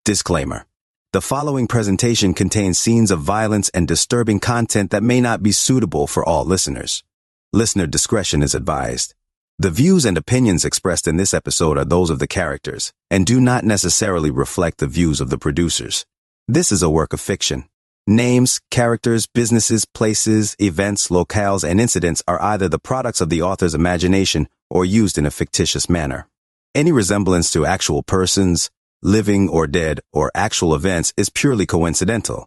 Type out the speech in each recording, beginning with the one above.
Disclaimer. The following presentation contains scenes of violence and disturbing content that may not be suitable for all listeners. Listener discretion is advised. The views and opinions expressed in this episode are those of the characters and do not necessarily reflect the views of the producers. This is a work of fiction. Names, characters, businesses, places, events, locales, and incidents are either the products of the author's imagination or used in a fictitious manner. Any resemblance to actual persons, living or dead, or actual events is purely coincidental.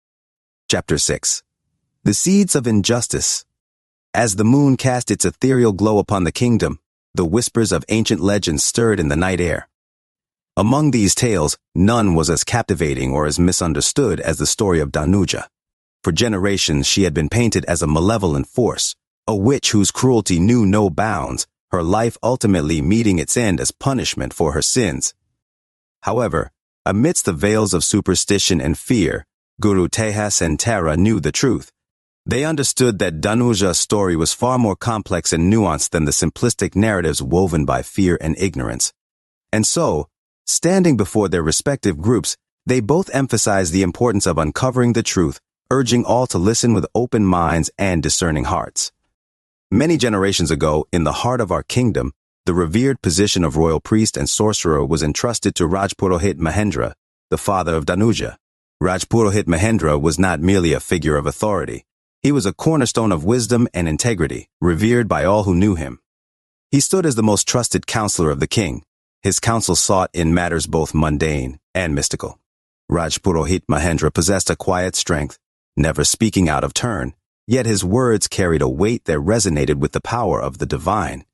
Chapter 6. The Seeds of Injustice. As the moon cast its ethereal glow upon the kingdom, the whispers of ancient legends stirred in the night air. Among these tales, none was as captivating or as misunderstood as the story of Danuja. For generations, she had been painted as a malevolent force, a witch whose cruelty knew no bounds, her life ultimately meeting its end as punishment for her sins. However, amidst the veils of superstition and fear, Guru Tejas and Tara knew the truth. They understood that Danuja's story was far more complex and nuanced than the simplistic narratives woven by fear and ignorance. And so, standing before their respective groups, they both emphasized the importance of uncovering the truth, urging all to listen with open minds and discerning hearts. Many generations ago, in the heart of our kingdom, the revered position of royal priest and sorcerer was entrusted to Rajpurohit Mahendra, the father of Danuja. Rajpurohit Mahendra was not merely a figure of authority. He was a cornerstone of wisdom and integrity, revered by all who knew him. He stood as the most trusted counselor of the king, his counsel sought in matters both mundane and mystical. Rajpurohit Mahendra possessed a quiet strength, never speaking out of turn, yet his words carried a weight that resonated with the power of the divine.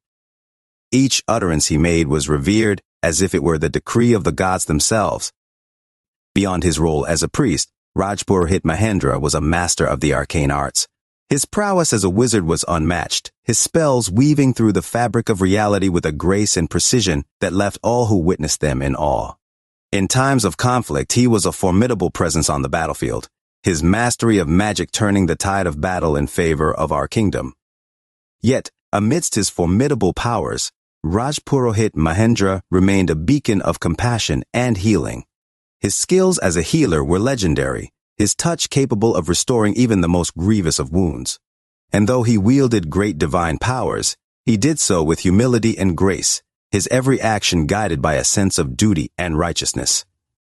Each utterance he made was revered as if it were the decree of the gods themselves. Beyond his role as a priest, Rajpurohit Mahendra was a master of the arcane arts. His prowess as a wizard was unmatched, his spells weaving through the fabric of reality with a grace and precision that left all who witnessed them in awe. In times of conflict, he was a formidable presence on the battlefield, his mastery of magic turning the tide of battle in favor of our kingdom. Yet, amidst his formidable powers, Rajpurohit Mahendra remained a beacon of compassion and healing. His skills as a healer were legendary, his touch capable of restoring even the most grievous of wounds. And though he wielded great divine powers, he did so with humility and grace, his every action guided by a sense of duty and righteousness.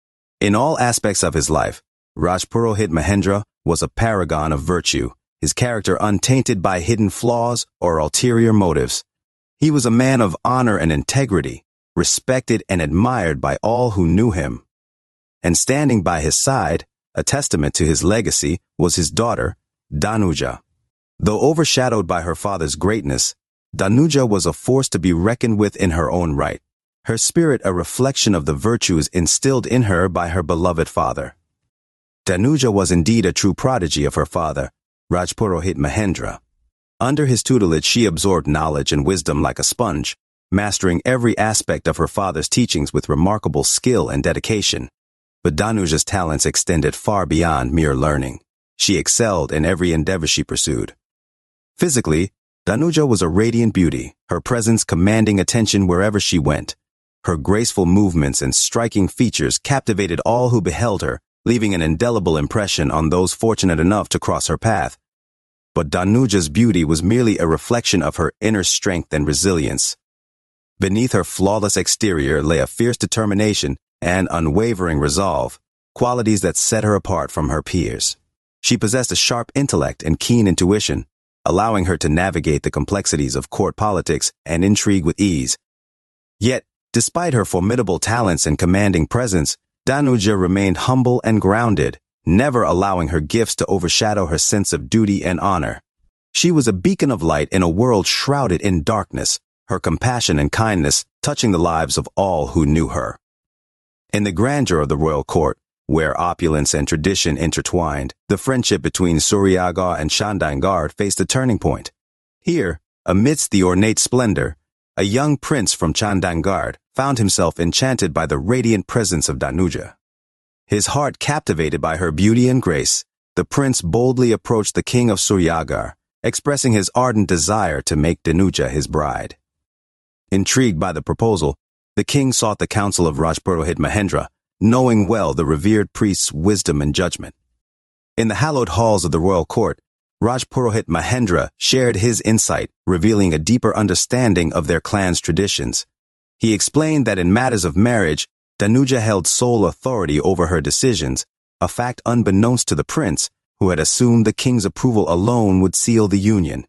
In all aspects of his life, Rajpurohit Mahendra was a paragon of virtue, his character untainted by hidden flaws or ulterior motives. He was a man of honor and integrity, respected and admired by all who knew him. And standing by his side, a testament to his legacy, was his daughter, Danuja. Though overshadowed by her father's greatness, Danuja was a force to be reckoned with in her own right, her spirit a reflection of the virtues instilled in her by her beloved father. Danuja was indeed a true prodigy of her father, Rajpurohit Mahendra. Under his tutelage, she absorbed knowledge and wisdom like a sponge, mastering every aspect of her father's teachings with remarkable skill and dedication. But Danuja's talents extended far beyond mere learning. She excelled in every endeavor she pursued. Physically, Danuja was a radiant beauty, her presence commanding attention wherever she went. Her graceful movements and striking features captivated all who beheld her, leaving an indelible impression on those fortunate enough to cross her path. But Danuja's beauty was merely a reflection of her inner strength and resilience. Beneath her flawless exterior lay a fierce determination and unwavering resolve, qualities that set her apart from her peers. She possessed a sharp intellect and keen intuition, allowing her to navigate the complexities of court politics and intrigue with ease. Yet, despite her formidable talents and commanding presence, Danuja remained humble and grounded, never allowing her gifts to overshadow her sense of duty and honor. She was a beacon of light in a world shrouded in darkness, her compassion and kindness touching the lives of all who knew her. In the grandeur of the royal court, where opulence and tradition intertwined, the friendship between Suryagarh and Chandigarh faced a turning point. Here, amidst the ornate splendor, a young prince from Chandigarh found himself enchanted by the radiant presence of Danuja. His heart captivated by her beauty and grace, the prince boldly approached the king of Suryagarh, expressing his ardent desire to make Danuja his bride. Intrigued by the proposal, the king sought the counsel of Rajpurohit Mahendra, knowing well the revered priest's wisdom and judgment. In the hallowed halls of the royal court, Rajpurohit Mahendra shared his insight, revealing a deeper understanding of their clan's traditions. He explained that in matters of marriage, Danuja held sole authority over her decisions, a fact unbeknownst to the prince, who had assumed the king's approval alone would seal the union.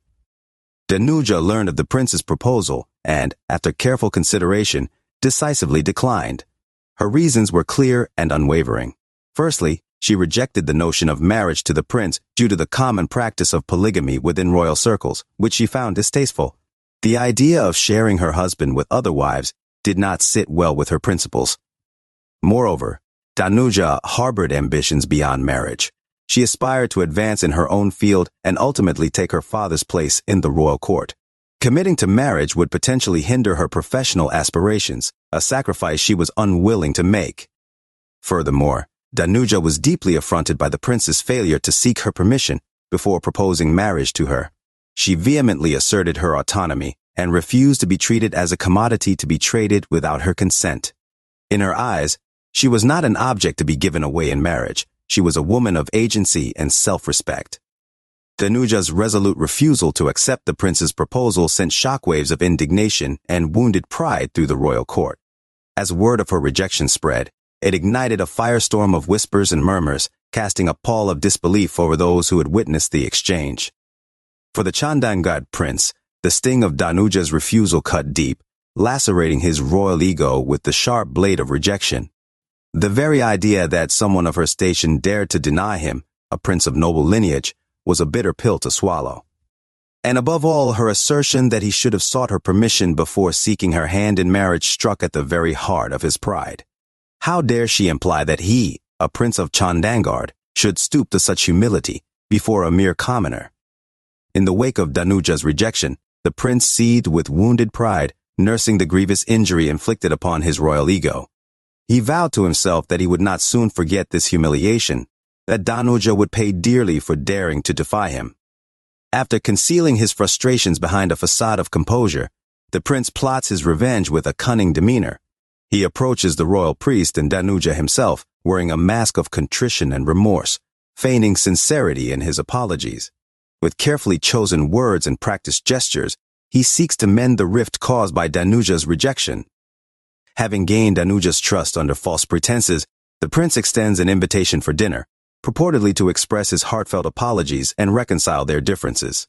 Danuja learned of the prince's proposal and, after careful consideration, decisively declined. Her reasons were clear and unwavering. Firstly, she rejected the notion of marriage to the prince due to the common practice of polygamy within royal circles, which she found distasteful. The idea of sharing her husband with other wives did not sit well with her principles. Moreover, Danuja harbored ambitions beyond marriage. She aspired to advance in her own field and ultimately take her father's place in the royal court. Committing to marriage would potentially hinder her professional aspirations, a sacrifice she was unwilling to make. Furthermore, Danuja was deeply affronted by the prince's failure to seek her permission before proposing marriage to her. She vehemently asserted her autonomy and refused to be treated as a commodity to be traded without her consent. In her eyes, she was not an object to be given away in marriage. She was a woman of agency and self-respect. Danuja's resolute refusal to accept the prince's proposal sent shockwaves of indignation and wounded pride through the royal court. As word of her rejection spread, it ignited a firestorm of whispers and murmurs, casting a pall of disbelief over those who had witnessed the exchange. For the Chandangarh prince, the sting of Danuja's refusal cut deep, lacerating his royal ego with the sharp blade of rejection. The very idea that someone of her station dared to deny him, a prince of noble lineage, was a bitter pill to swallow. And above all, her assertion that he should have sought her permission before seeking her hand in marriage struck at the very heart of his pride. How dare she imply that he, a prince of Chandangarh, should stoop to such humility before a mere commoner? In the wake of Danuja's rejection, the prince seethed with wounded pride, nursing the grievous injury inflicted upon his royal ego. He vowed to himself that he would not soon forget this humiliation, that Danuja would pay dearly for daring to defy him. After concealing his frustrations behind a facade of composure, the prince plots his revenge with a cunning demeanor. He approaches the royal priest and Danuja himself, wearing a mask of contrition and remorse, feigning sincerity in his apologies. With carefully chosen words and practiced gestures, he seeks to mend the rift caused by Danuja's rejection. Having gained Danuja's trust under false pretenses, the prince extends an invitation for dinner, purportedly to express his heartfelt apologies and reconcile their differences.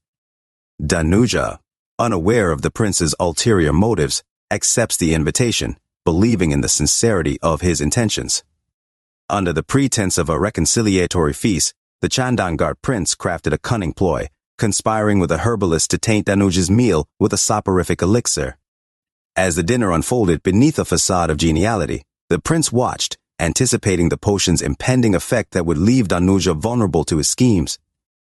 Danuja, unaware of the prince's ulterior motives, accepts the invitation, believing in the sincerity of his intentions. Under the pretense of a reconciliatory feast, the Chandangarh prince crafted a cunning ploy, conspiring with a herbalist to taint Danuja's meal with a soporific elixir. As the dinner unfolded beneath a facade of geniality, the prince watched, anticipating the potion's impending effect that would leave Danuja vulnerable to his schemes.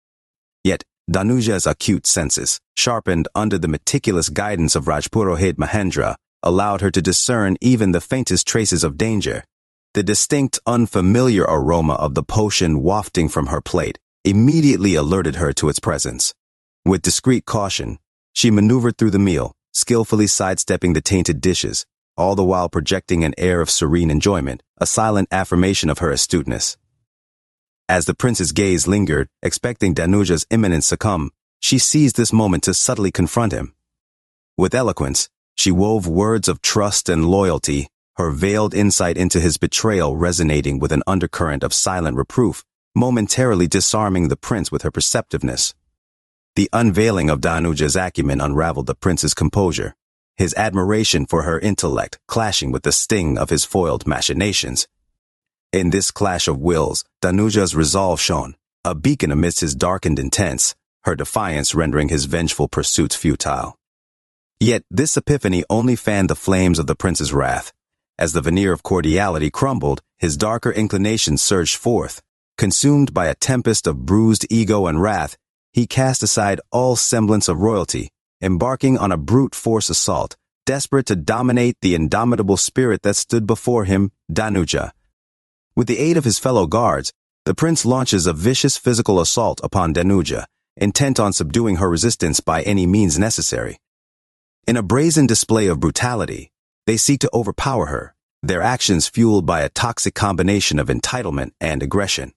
Yet, Danuja's acute senses, sharpened under the meticulous guidance of Rajpurohit Mahendra, allowed her to discern even the faintest traces of danger. The distinct, unfamiliar aroma of the potion wafting from her plate immediately alerted her to its presence. With discreet caution, she maneuvered through the meal, skillfully sidestepping the tainted dishes, all the while projecting an air of serene enjoyment, a silent affirmation of her astuteness. As the prince's gaze lingered, expecting Danuja's imminent succumb, she seized this moment to subtly confront him. With eloquence, she wove words of trust and loyalty, her veiled insight into his betrayal resonating with an undercurrent of silent reproof, momentarily disarming the prince with her perceptiveness. The unveiling of Danuja's acumen unraveled the prince's composure, his admiration for her intellect clashing with the sting of his foiled machinations. In this clash of wills, Danuja's resolve shone, a beacon amidst his darkened intents, her defiance rendering his vengeful pursuits futile. Yet this epiphany only fanned the flames of the prince's wrath. As the veneer of cordiality crumbled, his darker inclinations surged forth. Consumed by a tempest of bruised ego and wrath, he cast aside all semblance of royalty, embarking on a brute force assault, desperate to dominate the indomitable spirit that stood before him, Danuja. With the aid of his fellow guards, the prince launches a vicious physical assault upon Danuja, intent on subduing her resistance by any means necessary. In a brazen display of brutality, they seek to overpower her, their actions fueled by a toxic combination of entitlement and aggression.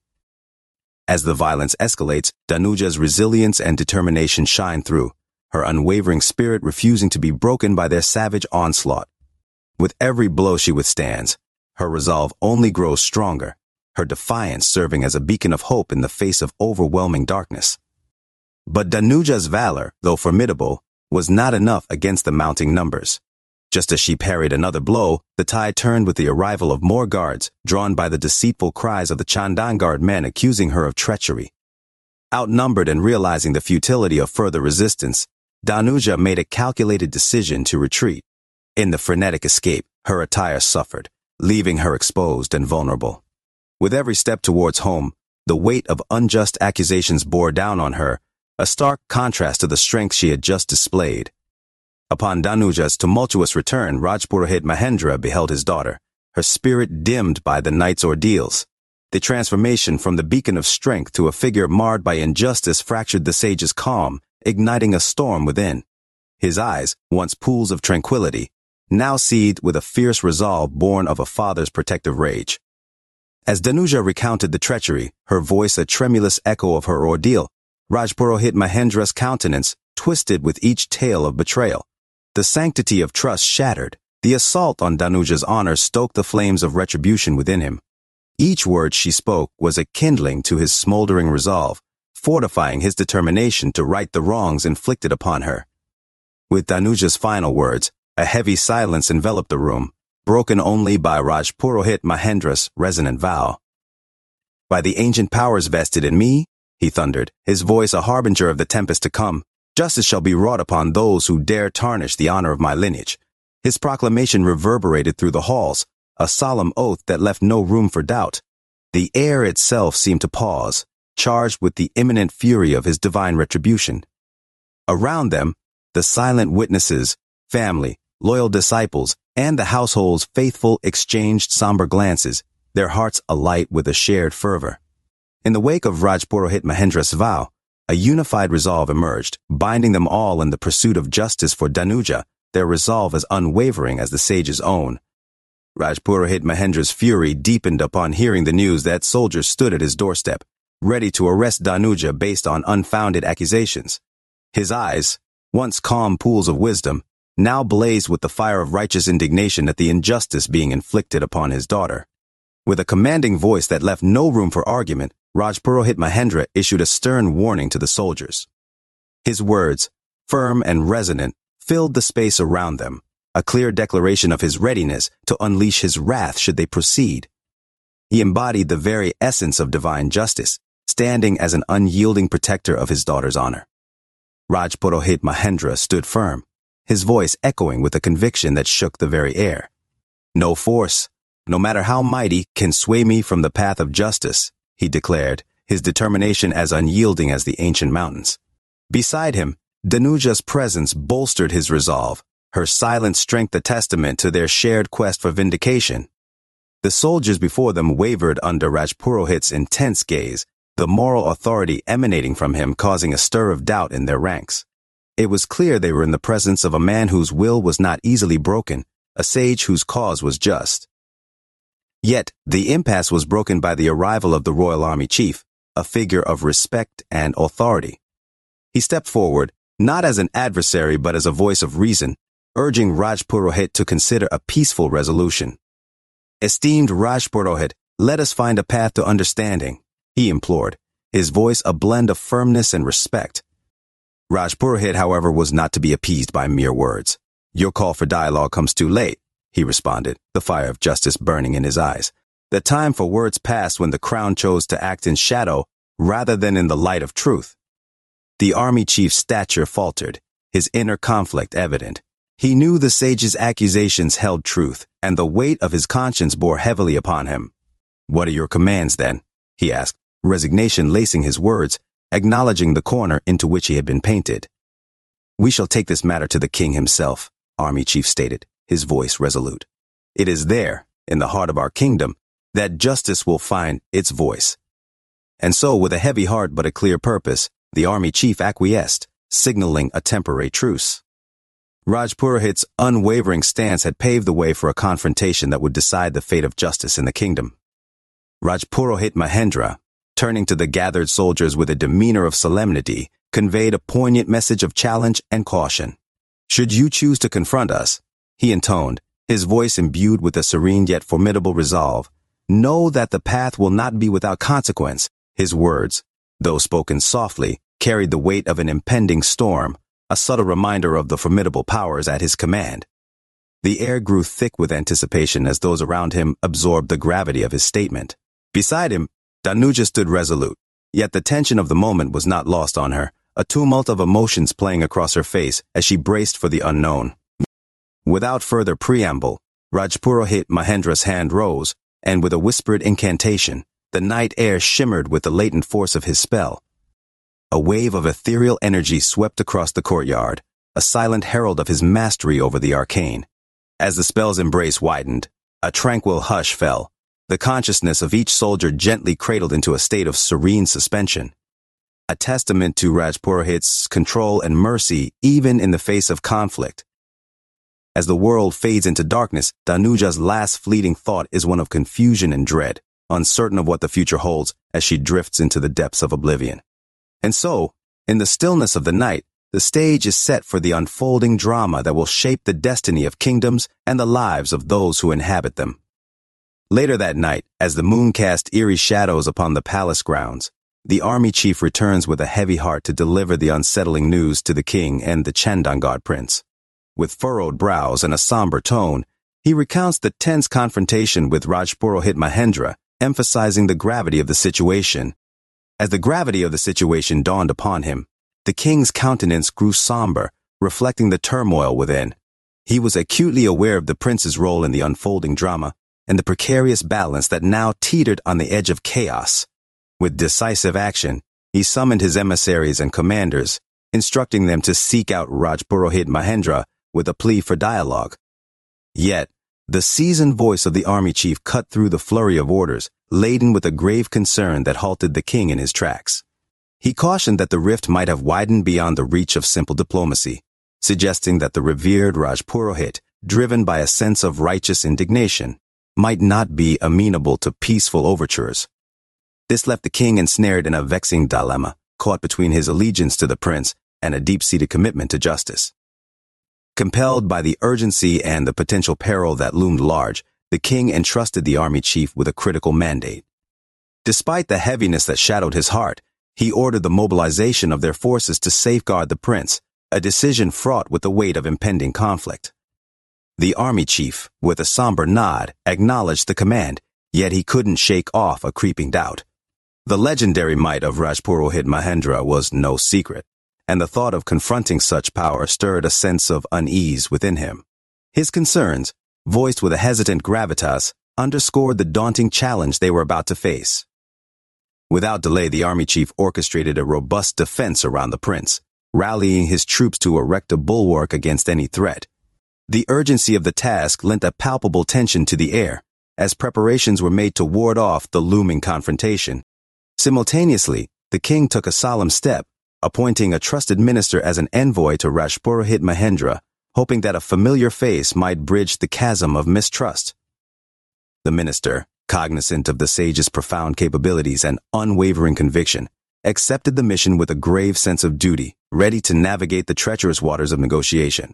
As the violence escalates, Danuja's resilience and determination shine through, her unwavering spirit refusing to be broken by their savage onslaught. With every blow she withstands, her resolve only grows stronger, her defiance serving as a beacon of hope in the face of overwhelming darkness. But Danuja's valor, though formidable, was not enough against the mounting numbers. Just as she parried another blow, the tide turned with the arrival of more guards, drawn by the deceitful cries of the Chandangard men accusing her of treachery. Outnumbered and realizing the futility of further resistance, Danuja made a calculated decision to retreat. In the frenetic escape, her attire suffered, leaving her exposed and vulnerable. With every step towards home, the weight of unjust accusations bore down on her, a stark contrast to the strength she had just displayed. Upon Danuja's tumultuous return, Rajpurohit Mahendra beheld his daughter, her spirit dimmed by the night's ordeals. The transformation from the beacon of strength to a figure marred by injustice fractured the sage's calm, igniting a storm within. His eyes, once pools of tranquility, now seethed with a fierce resolve born of a father's protective rage. As Danuja recounted the treachery, her voice a tremulous echo of her ordeal, Rajpurohit Mahendra's countenance twisted with each tale of betrayal. The sanctity of trust shattered. The assault on Danuja's honor stoked the flames of retribution within him. Each word she spoke was a kindling to his smoldering resolve, fortifying his determination to right the wrongs inflicted upon her. With Danuja's final words, a heavy silence enveloped the room, broken only by Rajpurohit Mahendra's resonant vow. "By the ancient powers vested in me," he thundered, his voice a harbinger of the tempest to come, "justice shall be wrought upon those who dare tarnish the honor of my lineage." His proclamation reverberated through the halls, a solemn oath that left no room for doubt. The air itself seemed to pause, charged with the imminent fury of his divine retribution. Around them, the silent witnesses, family, loyal disciples, and the household's faithful exchanged somber glances, their hearts alight with a shared fervor. In the wake of Rajpurohit Mahendra's vow, a unified resolve emerged, binding them all in the pursuit of justice for Danuja, their resolve as unwavering as the sage's own. Rajpurohit Mahendra's fury deepened upon hearing the news that soldiers stood at his doorstep, ready to arrest Danuja based on unfounded accusations. His eyes, once calm pools of wisdom, now blazed with the fire of righteous indignation at the injustice being inflicted upon his daughter. With a commanding voice that left no room for argument, Rajpurohit Mahendra issued a stern warning to the soldiers. His words, firm and resonant, filled the space around them, a clear declaration of his readiness to unleash his wrath should they proceed. He embodied the very essence of divine justice, standing as an unyielding protector of his daughter's honor. Rajpurohit Mahendra stood firm, his voice echoing with a conviction that shook the very air. "No force, no matter how mighty, can sway me from the path of justice," he declared, his determination as unyielding as the ancient mountains. Beside him, Danuja's presence bolstered his resolve, her silent strength a testament to their shared quest for vindication. The soldiers before them wavered under Rajpurohit's intense gaze, the moral authority emanating from him causing a stir of doubt in their ranks. It was clear they were in the presence of a man whose will was not easily broken, a sage whose cause was just. Yet, the impasse was broken by the arrival of the royal army chief, a figure of respect and authority. He stepped forward, not as an adversary but as a voice of reason, urging Rajpurohit to consider a peaceful resolution. "Esteemed Rajpurohit, let us find a path to understanding," he implored, his voice a blend of firmness and respect. Rajpurohit, however, was not to be appeased by mere words. "Your call for dialogue comes too late," he responded, the fire of justice burning in his eyes. "The time for words passed when the crown chose to act in shadow rather than in the light of truth." The army chief's stature faltered, his inner conflict evident. He knew the sage's accusations held truth, and the weight of his conscience bore heavily upon him. "What are your commands, then?" he asked, resignation lacing his words, acknowledging the corner into which he had been painted. "We shall take this matter to the king himself," Army Chief stated, his voice resolute. "It is there, in the heart of our kingdom, that justice will find its voice." And so, with a heavy heart but a clear purpose, the Army Chief acquiesced, signaling a temporary truce. Raj Purohit's unwavering stance had paved the way for a confrontation that would decide the fate of justice in the kingdom. Raj Purohit Mahendra, turning to the gathered soldiers with a demeanor of solemnity, conveyed a poignant message of challenge and caution. "Should you choose to confront us," he intoned, his voice imbued with a serene yet formidable resolve, "know that the path will not be without consequence." His words, though spoken softly, carried the weight of an impending storm, a subtle reminder of the formidable powers at his command. The air grew thick with anticipation as those around him absorbed the gravity of his statement. Beside him, Danuja stood resolute, yet the tension of the moment was not lost on her, a tumult of emotions playing across her face as she braced for the unknown. Without further preamble, Raj Purohit Mahendra's hand rose, and with a whispered incantation, the night air shimmered with the latent force of his spell. A wave of ethereal energy swept across the courtyard, a silent herald of his mastery over the arcane. As the spell's embrace widened, a tranquil hush fell, the consciousness of each soldier gently cradled into a state of serene suspension. A testament to Raj Purohit's control and mercy even in the face of conflict. As the world fades into darkness, Danuja's last fleeting thought is one of confusion and dread, uncertain of what the future holds as she drifts into the depths of oblivion. And so, in the stillness of the night, the stage is set for the unfolding drama that will shape the destiny of kingdoms and the lives of those who inhabit them. Later that night, as the moon cast eerie shadows upon the palace grounds, the army chief returns with a heavy heart to deliver the unsettling news to the king and the Chandangad prince. With furrowed brows and a somber tone, he recounts the tense confrontation with Raj Purohit Mahendra, emphasizing the gravity of the situation. As the gravity of the situation dawned upon him, the king's countenance grew somber, reflecting the turmoil within. He was acutely aware of the prince's role in the unfolding drama and the precarious balance that now teetered on the edge of chaos. With decisive action, he summoned his emissaries and commanders, instructing them to seek out Raj Purohit Mahendra with a plea for dialogue. Yet, the seasoned voice of the army chief cut through the flurry of orders, laden with a grave concern that halted the king in his tracks. He cautioned that the rift might have widened beyond the reach of simple diplomacy, suggesting that the revered Raj Purohit, driven by a sense of righteous indignation, might not be amenable to peaceful overtures. This left the king ensnared in a vexing dilemma, caught between his allegiance to the prince and a deep-seated commitment to justice. Compelled by the urgency and the potential peril that loomed large, the king entrusted the army chief with a critical mandate. Despite the heaviness that shadowed his heart, he ordered the mobilization of their forces to safeguard the prince, a decision fraught with the weight of impending conflict. The army chief, with a somber nod, acknowledged the command, yet he couldn't shake off a creeping doubt. The legendary might of Raj Purohit Mahendra was no secret, and the thought of confronting such power stirred a sense of unease within him. His concerns, voiced with a hesitant gravitas, underscored the daunting challenge they were about to face. Without delay, the army chief orchestrated a robust defense around the prince, rallying his troops to erect a bulwark against any threat. The urgency of the task lent a palpable tension to the air, as preparations were made to ward off the looming confrontation. Simultaneously, the king took a solemn step, appointing a trusted minister as an envoy to Raj Purohit Mahendra, hoping that a familiar face might bridge the chasm of mistrust. The minister, cognizant of the sage's profound capabilities and unwavering conviction, accepted the mission with a grave sense of duty, ready to navigate the treacherous waters of negotiation.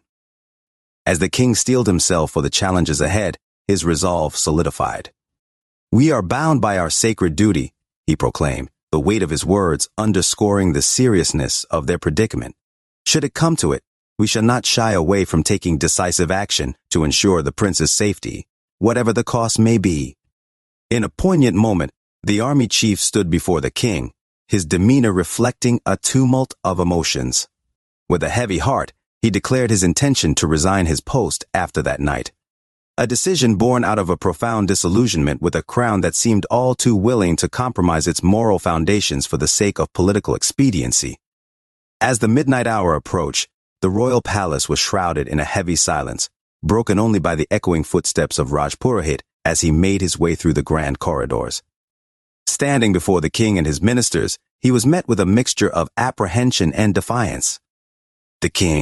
As the king steeled himself for the challenges ahead, his resolve solidified. "We are bound by our sacred duty," he proclaimed, the weight of his words underscoring the seriousness of their predicament. "Should it come to it, we shall not shy away from taking decisive action to ensure the prince's safety, whatever the cost may be." In a poignant moment, the army chief stood before the king, his demeanor reflecting a tumult of emotions. With a heavy heart, he declared his intention to resign his post after that night. A decision born out of a profound disillusionment with a crown that seemed all too willing to compromise its moral foundations for the sake of political expediency. As the midnight hour approached, the royal palace was shrouded in a heavy silence, broken only by the echoing footsteps of Raj Purohit as he made his way through the grand corridors. Standing before the king and his ministers, he was met with a mixture of apprehension and defiance. The king,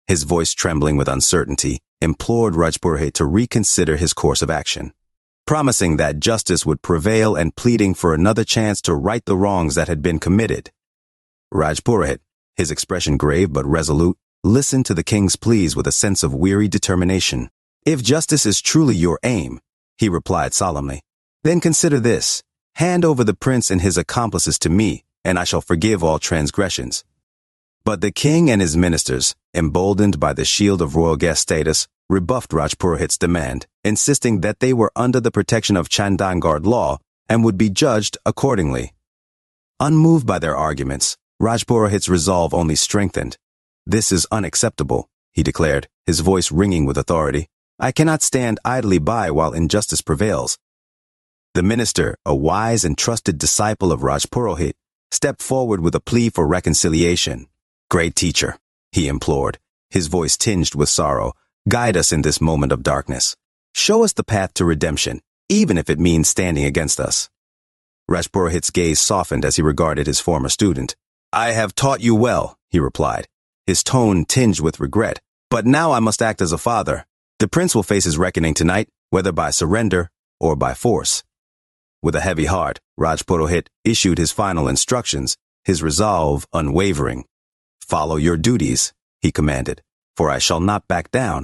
his voice trembling with uncertainty, implored Rajpurohit to reconsider his course of action, promising that justice would prevail and pleading for another chance to right the wrongs that had been committed. Rajpurohit, his expression grave but resolute, listened to the king's pleas with a sense of weary determination. "If justice is truly your aim," he replied solemnly, "then consider this. Hand over the prince and his accomplices to me, and I shall forgive all transgressions." But the king and his ministers, emboldened by the shield of royal guest status, rebuffed Rajpurohit's demand, insisting that they were under the protection of Chandangarh law and would be judged accordingly. Unmoved by their arguments, Rajpurohit's resolve only strengthened. "This is unacceptable," he declared, his voice ringing with authority. "I cannot stand idly by while injustice prevails." The minister, a wise and trusted disciple of Rajpurohit, stepped forward with a plea for reconciliation. "Great teacher," he implored, his voice tinged with sorrow, "guide us in this moment of darkness. Show us the path to redemption, even if it means standing against us." Rajpurohit's gaze softened as he regarded his former student. "I have taught you well," he replied, his tone tinged with regret, "but now I must act as a father. The prince will face his reckoning tonight, whether by surrender or by force." With a heavy heart, Rajpurohit issued his final instructions, his resolve unwavering. "Follow your duties," he commanded, "for I shall not back down."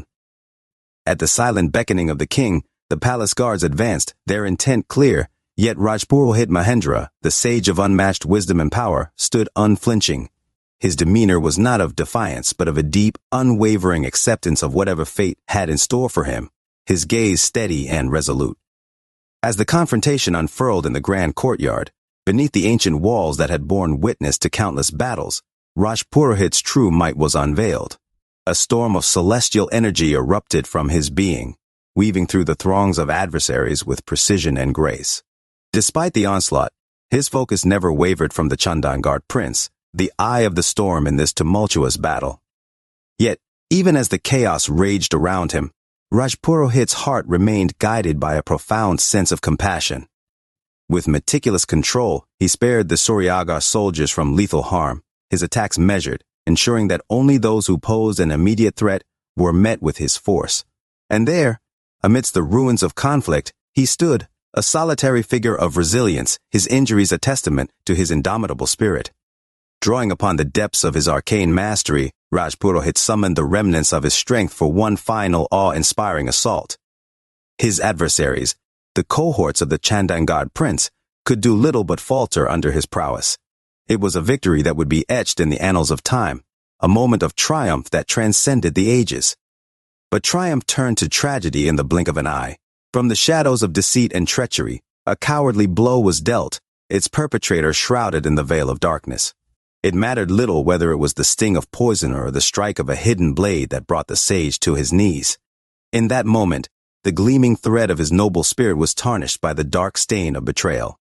At the silent beckoning of the king, the palace guards advanced, their intent clear, yet Rajpurohit Mahendra, the sage of unmatched wisdom and power, stood unflinching. His demeanor was not of defiance, but of a deep, unwavering acceptance of whatever fate had in store for him, his gaze steady and resolute. As the confrontation unfurled in the grand courtyard, beneath the ancient walls that had borne witness to countless battles, Rajpurohit's true might was unveiled. A storm of celestial energy erupted from his being, weaving through the throngs of adversaries with precision and grace. Despite the onslaught, his focus never wavered from the Chandangarh prince, the eye of the storm in this tumultuous battle. Yet, even as the chaos raged around him, Rajpurohit's heart remained guided by a profound sense of compassion. With meticulous control, he spared the Suryagarh soldiers from lethal harm, his attacks measured, ensuring that only those who posed an immediate threat were met with his force. And there, amidst the ruins of conflict, he stood, a solitary figure of resilience, his injuries a testament to his indomitable spirit. Drawing upon the depths of his arcane mastery, Rajpurohit summoned the remnants of his strength for one final awe-inspiring assault. His adversaries, the cohorts of the Chandangarh prince, could do little but falter under his prowess. It was a victory that would be etched in the annals of time, a moment of triumph that transcended the ages. But triumph turned to tragedy in the blink of an eye. From the shadows of deceit and treachery, a cowardly blow was dealt, its perpetrator shrouded in the veil of darkness. It mattered little whether it was the sting of poison or the strike of a hidden blade that brought the sage to his knees. In that moment, the gleaming thread of his noble spirit was tarnished by the dark stain of betrayal.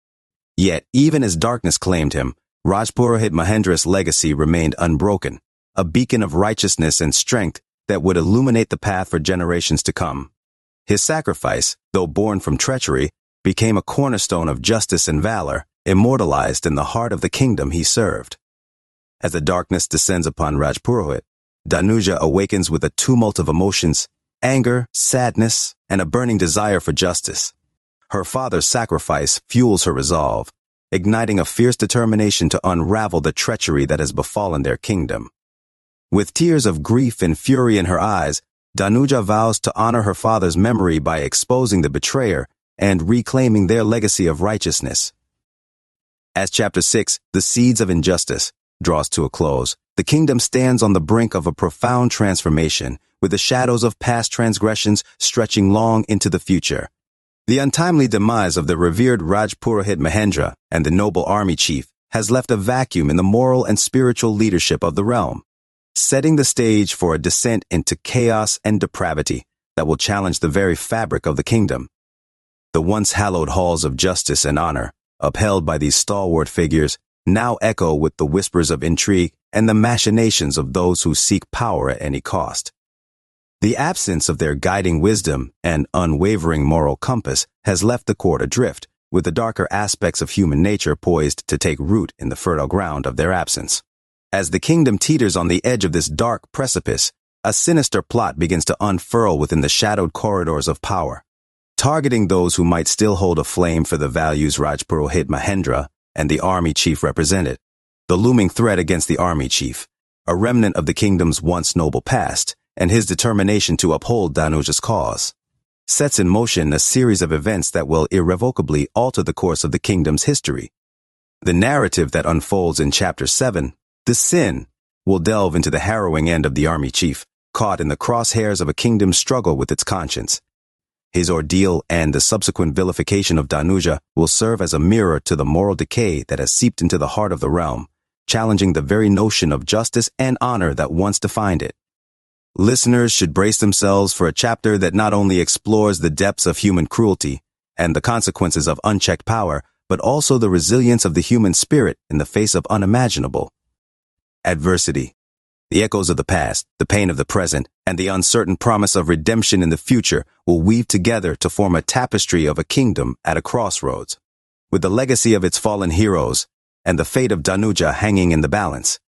Yet, even as darkness claimed him, Rajpurohit Mahendra's legacy remained unbroken, a beacon of righteousness and strength that would illuminate the path for generations to come. His sacrifice, though born from treachery, became a cornerstone of justice and valor, immortalized in the heart of the kingdom he served. As the darkness descends upon Rajpurohit, Danuja awakens with a tumult of emotions, anger, sadness, and a burning desire for justice. Her father's sacrifice fuels her resolve, igniting a fierce determination to unravel the treachery that has befallen their kingdom. With tears of grief and fury in her eyes, Danuja vows to honor her father's memory by exposing the betrayer and reclaiming their legacy of righteousness. As Chapter 6, The Seeds of Injustice, draws to a close, the kingdom stands on the brink of a profound transformation, with the shadows of past transgressions stretching long into the future. The untimely demise of the revered Rajpurohit Mahendra and the noble army chief has left a vacuum in the moral and spiritual leadership of the realm, setting the stage for a descent into chaos and depravity that will challenge the very fabric of the kingdom. The once hallowed halls of justice and honor, upheld by these stalwart figures, now echo with the whispers of intrigue and the machinations of those who seek power at any cost. The absence of their guiding wisdom and unwavering moral compass has left the court adrift, with the darker aspects of human nature poised to take root in the fertile ground of their absence. As the kingdom teeters on the edge of this dark precipice, a sinister plot begins to unfurl within the shadowed corridors of power, targeting those who might still hold a flame for the values Rajpurohit Mahendra and the army chief represented. The looming threat against the army chief, a remnant of the kingdom's once noble past, and his determination to uphold Danuja's cause, sets in motion a series of events that will irrevocably alter the course of the kingdom's history. The narrative that unfolds in Chapter 7, The Sin, will delve into the harrowing end of the army chief, caught in the crosshairs of a kingdom's struggle with its conscience. His ordeal and the subsequent vilification of Danuja will serve as a mirror to the moral decay that has seeped into the heart of the realm, challenging the very notion of justice and honor that once defined it. Listeners should brace themselves for a chapter that not only explores the depths of human cruelty and the consequences of unchecked power, but also the resilience of the human spirit in the face of unimaginable adversity. The echoes of the past, the pain of the present, and the uncertain promise of redemption in the future will weave together to form a tapestry of a kingdom at a crossroads. With the legacy of its fallen heroes and the fate of Danuja hanging in the balance,